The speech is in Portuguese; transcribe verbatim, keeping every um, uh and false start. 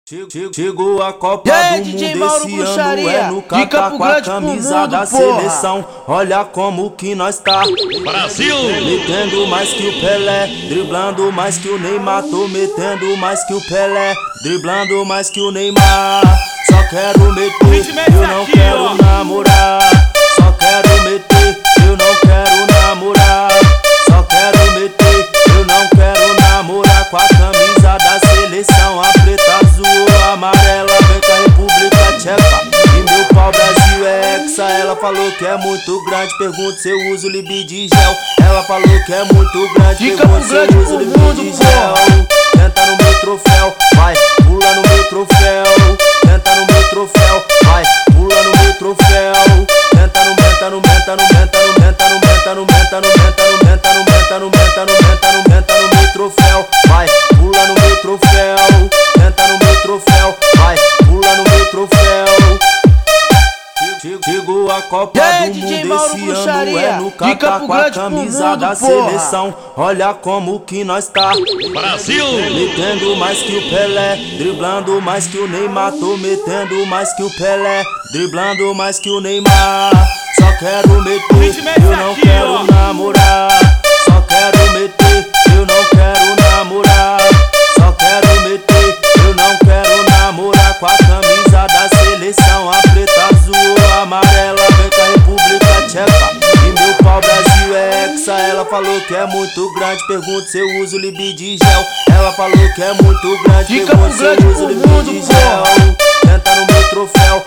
Chegou a Copa aí, do D J Mundo Mauro esse Bruxaria, ano, é no Catar com a camisa da seleção. Olha como que nós tá, Brasil! metendo mais que o Pelé, driblando mais que o Neymar. Tô metendo mais que o Pelé, driblando mais que o Neymar. Só quero meter, eu não quero namorar. Só quero meter, eu não quero namorar. Só quero meter, eu não quero namorar. Com a camisa da seleção, a preta, azul ou amarela, vem com a República Tcheca. E meu pau Brasil é hexa. Ela falou que é muito grande, pergunto se eu uso libide gel. Ela falou que é muito grande, pergunto se eu uso libide gel. Tenta no meu troféu, vai, pula no meu troféu. Tenta no meu troféu, vai, pula no meu troféu. Tenta no menta, no menta, no menta, no menta, no menta, no menta, no menta, no menta, no menta, no menta, no menta, no menta no meu troféu, vai, pula no meu troféu. Tenta no meu troféu, vai, pula no meu troféu. Chegou a Copa aí, do D J Mundo Mauro esse ano, Bruxaria, é no Catar com a camisa da seleção. Olha como que nós tá, Brasil! metendo mais que o Pelé, driblando mais que o Neymar. Tô metendo mais que o Pelé, driblando mais que o Neymar. Só quero meter, eu não quero namorar. Só quero meter, eu não quero namorar. Só quero meter, eu não quero namorar. Com a camisa da seleção, a preta, azul ou amarela, vem com a República Tcheca. E meu pau Brasil é hexa. Ela falou que é muito grande, pergunto se eu uso libide gel. Ela falou que é muito grande, pergunto se eu uso libide gel. Tenta no meu troféu,